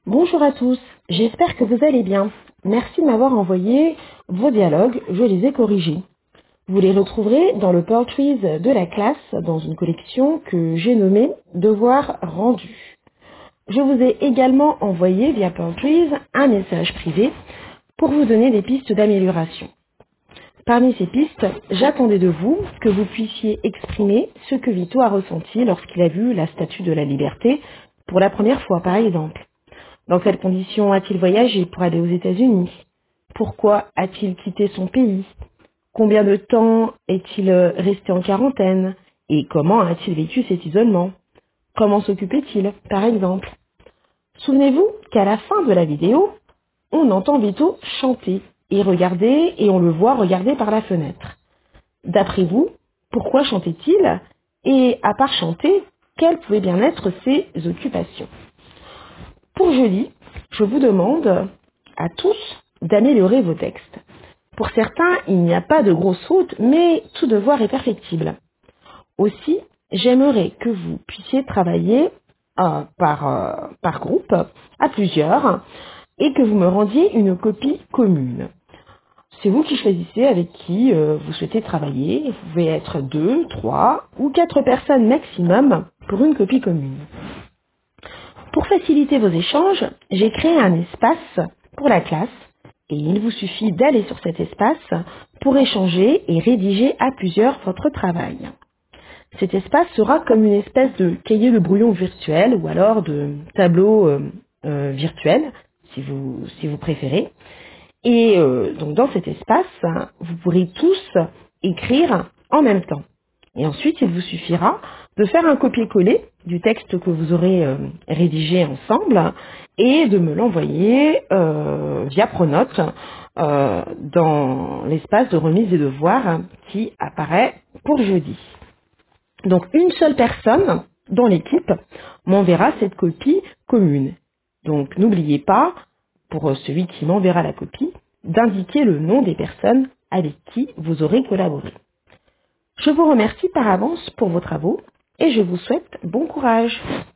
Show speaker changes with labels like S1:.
S1: Bonjour à tous, j'espère que vous allez bien. Merci de m'avoir envoyé vos dialogues, je les ai corrigés. Vous les retrouverez dans le Poetries de la classe, dans une collection que j'ai nommée Devoirs rendus. Je vous ai également envoyé via Poetries un message privé pour vous donner des pistes d'amélioration. Parmi ces pistes, j'attendais de vous que vous puissiez exprimer ce que Vito a ressenti lorsqu'il a vu la Statue de la Liberté pour la première fois, par exemple. Dans quelles conditions a-t-il voyagé pour aller aux États-Unis? Pourquoi a-t-il quitté son pays? Combien de temps est-il resté en quarantaine? Et comment a-t-il vécu cet isolement? Comment s'occupait-il, par exemple? Souvenez-vous qu'à la fin de la vidéo, on entend Vito chanter et on le voit regarder par la fenêtre. D'après vous, pourquoi chantait-il? Et à part chanter, quelles pouvaient bien être ses occupations? Pour jeudi, je vous demande à tous d'améliorer vos textes. Pour certains, il n'y a pas de grosses fautes, mais tout devoir est perfectible. Aussi, j'aimerais que vous puissiez travailler par groupe, à plusieurs, et que vous me rendiez une copie commune. C'est vous qui choisissez avec qui vous souhaitez travailler. Vous pouvez être 2, 3 ou 4 personnes maximum pour une copie commune. Pour faciliter vos échanges, j'ai créé un espace pour la classe et il vous suffit d'aller sur cet espace pour échanger et rédiger à plusieurs votre travail. Cet espace sera comme une espèce de cahier de brouillon virtuel ou alors de tableau virtuel si vous préférez. Et donc dans cet espace, vous pourrez tous écrire en même temps. Et ensuite, il vous suffira de faire un copier-coller du texte que vous aurez rédigé ensemble et de me l'envoyer via Pronote dans l'espace de remise des devoirs qui apparaît pour jeudi. Donc une seule personne dans l'équipe m'enverra cette copie commune. Donc n'oubliez pas, pour celui qui m'enverra la copie, d'indiquer le nom des personnes avec qui vous aurez collaboré. Je vous remercie par avance pour vos travaux et je vous souhaite bon courage.